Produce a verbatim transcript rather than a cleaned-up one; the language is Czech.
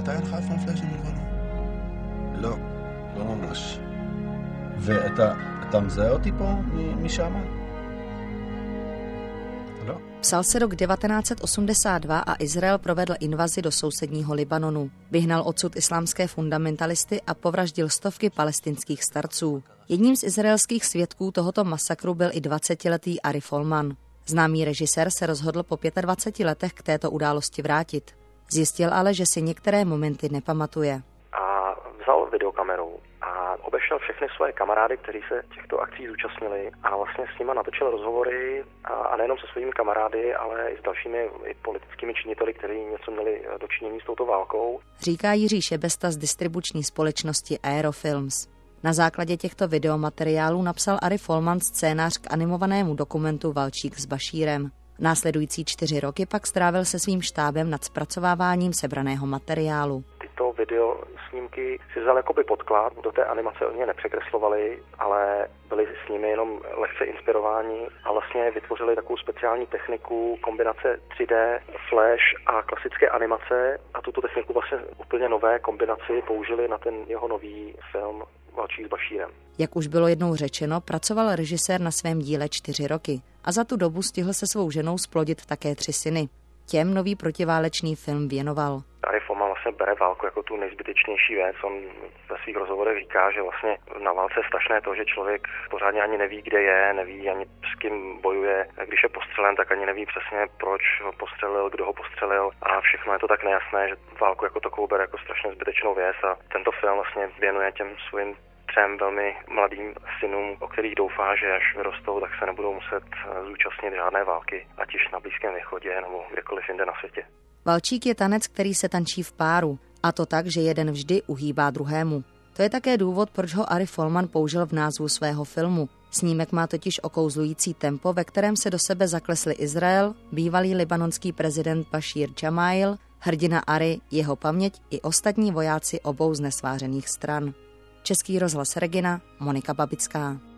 עדיין חי פלפלשים מלבנון? לא, לא ממש. ואתה אתה מזהה אותי פה משם? לא. Psal se rok devatenáct set osmdesát dva a Izrael provedl invazi do sousedního Libanonu. Vyhnal odsud islámské fundamentalisty a povraždil stovky palestinských starců. Jedním z izraelských svědků tohoto masakru byl i dvacetiletý Ari Folman. Známý režisér se rozhodl po dvaceti pěti letech k této události vrátit. Zjistil ale, že si některé momenty nepamatuje. A vzal videokameru a obešel všechny svoje kamarády, kteří se těchto akcí zúčastnili a vlastně s nimi natočil rozhovory a, a nejenom se svými kamarády, ale i s dalšími i politickými činiteli, kteří něco měli dočinění s touto válkou. Říká Jiří Šebesta z distribuční společnosti Aerofilms. Na základě těchto videomateriálů napsal Ari Folman scénář k animovanému dokumentu Valčík s Bašírem. Následující čtyři roky pak strávil se svým štábem nad zpracováváním sebraného materiálu. Tyto video snímky si vzal jakoby podklad, do té animace oni je nepřekreslovali, ale byli s nimi jenom lehce inspirováni a vlastně vytvořili takovou speciální techniku kombinace tři dé, flash a klasické animace a tuto techniku vlastně úplně nové kombinaci použili na ten jeho nový film Valčík s Bašírem. Jak už bylo jednou řečeno, pracoval režisér na svém díle čtyři roky a za tu dobu stihl se svou ženou splodit také tři syny. Těm nový protiválečný film věnoval. Ari Folman vlastně bere válku jako tu nejzbytečnější věc. On ve svých rozhovorech říká, že vlastně na válce je strašné to, že člověk pořádně ani neví, kde je, neví ani s kým bojuje. Když je postřelen, tak ani neví přesně, proč ho postřelil, kdo ho postřelil a všechno je to tak nejasné, že válku jako takovou bere jako strašně zbytečnou věc a tento film vlastně věnuje těm svým třem velmi mladým synům, o kterých doufá, že až vyrostou, tak se nebudou muset zúčastnit žádné války, ať již na Blízkém východě nebo kdekoliv jinde na světě. Valčík je tanec, který se tančí v páru, a to tak, že jeden vždy uhýbá druhému. To je také důvod, proč ho Ari Folman použil v názvu svého filmu. Snímek má totiž okouzlující tempo, ve kterém se do sebe zaklesli Izrael, bývalý libanonský prezident Bashir Jamail, hrdina Ari, jeho paměť i ostatní vojáci obou znesvářených stran. Český rozhlas Regina, Monika Babická.